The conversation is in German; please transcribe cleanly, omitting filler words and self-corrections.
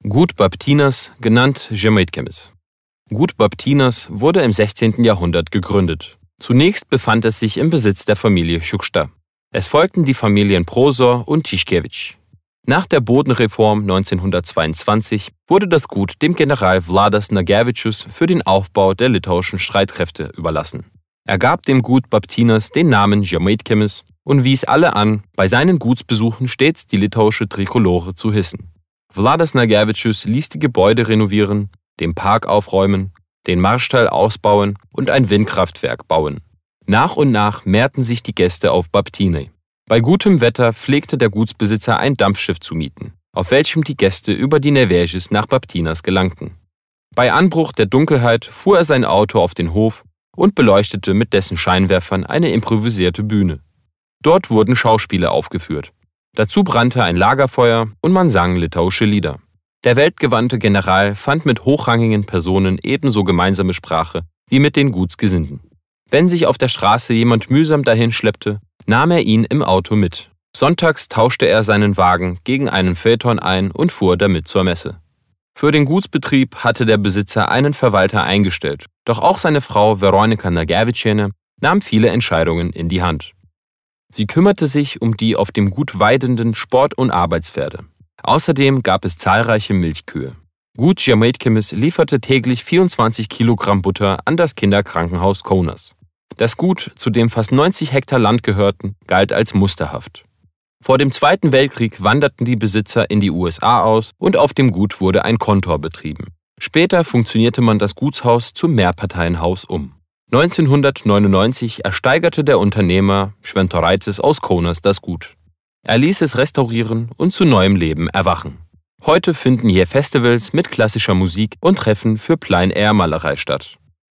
Gut Baptinas, genannt Žemaitkiemis. Gut Baptinas wurde im 16. Jahrhundert gegründet. Zunächst befand es sich im Besitz der Familie Šukšta. Es folgten die Familien Prosor und Tiškevič. Nach der Bodenreform 1922 wurde das Gut dem General Vladas Nagevičius für den Aufbau der litauischen Streitkräfte überlassen. Er gab dem Gut Baptinas den Namen Žemaitkiemis und wies alle an, bei seinen Gutsbesuchen stets die litauische Trikolore zu hissen. Vladas Nagevičius ließ die Gebäude renovieren, den Park aufräumen, den Marstall ausbauen und ein Windkraftwerk bauen. Nach und nach mehrten sich die Gäste auf Baptinae. Bei gutem Wetter pflegte der Gutsbesitzer ein Dampfschiff zu mieten, auf welchem die Gäste über die Nevežis nach Baptinas gelangten. Bei Anbruch der Dunkelheit fuhr er sein Auto auf den Hof und beleuchtete mit dessen Scheinwerfern eine improvisierte Bühne. Dort wurden Schauspiele aufgeführt. Dazu brannte ein Lagerfeuer und man sang litauische Lieder. Der weltgewandte General fand mit hochrangigen Personen ebenso gemeinsame Sprache wie mit den Gutsgesinnten. Wenn sich auf der Straße jemand mühsam dahin schleppte, nahm er ihn im Auto mit. Sonntags tauschte er seinen Wagen gegen einen Phaeton ein und fuhr damit zur Messe. Für den Gutsbetrieb hatte der Besitzer einen Verwalter eingestellt, doch auch seine Frau Veronika Nagevičienė nahm viele Entscheidungen in die Hand. Sie kümmerte sich um die auf dem Gut weidenden Sport- und Arbeitspferde. Außerdem gab es zahlreiche Milchkühe. Gut Žemaitkiemis lieferte täglich 24 Kilogramm Butter an das Kinderkrankenhaus Kaunas. Das Gut, zu dem fast 90 Hektar Land gehörten, galt als musterhaft. Vor dem Zweiten Weltkrieg wanderten die Besitzer in die USA aus und auf dem Gut wurde ein Kontor betrieben. Später funktionierte man das Gutshaus zum Mehrparteienhaus um. 1999 ersteigerte der Unternehmer Šventoraitis aus Kaunas das Gut. Er ließ es restaurieren und zu neuem Leben erwachen. Heute finden hier Festivals mit klassischer Musik und Treffen für Plein-Air-Malerei statt.